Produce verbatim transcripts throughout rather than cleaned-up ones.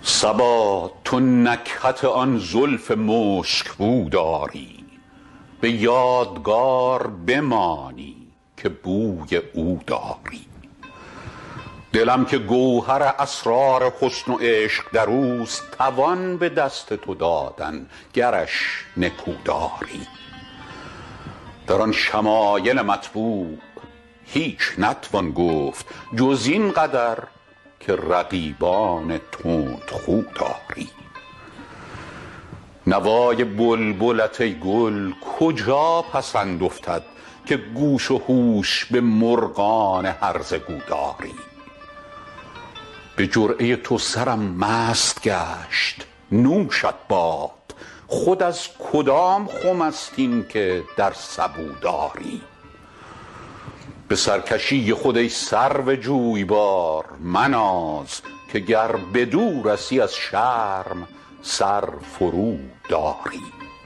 صبا تو نکهت آن زلف مشکبو داری، به یادگار بمانی که بوی او داری. دلم که گوهر اسرار حسن و عشق در اوست، توان به دست تو دادن گرش نکو داری. در آن شمایل مطبوع هیچ نتوان گفت جز این قدر که رقیبان تندخو داری. نوای بلبلت ای گل کجا پسند افتد که گوش و هوش به مرغان هرزه گو داری. به جرعه تو سرم مست گشت نوشت باد، خود از کدام خم است این که در سبو داری. به سرکشی خود ای سرو جویبار مناز، که گر بدو رسی از شرم سر فرو داری.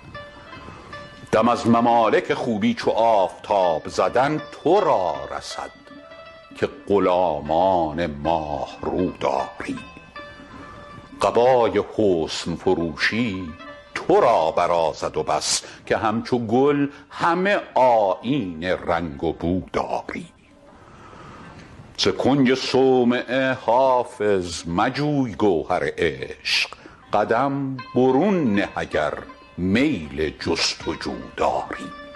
دم از ممالک خوبی چو آفتاب زدن تو را رسد که غلامان ماه رو داری. قبای حسن فروشی تو را برازد و بس که همچو گل همه آیین رنگ و بو داری. ز کنج صومعه حافظ مجوی گوهر عشق، قدم برون نه اگر میل جست و جو داری.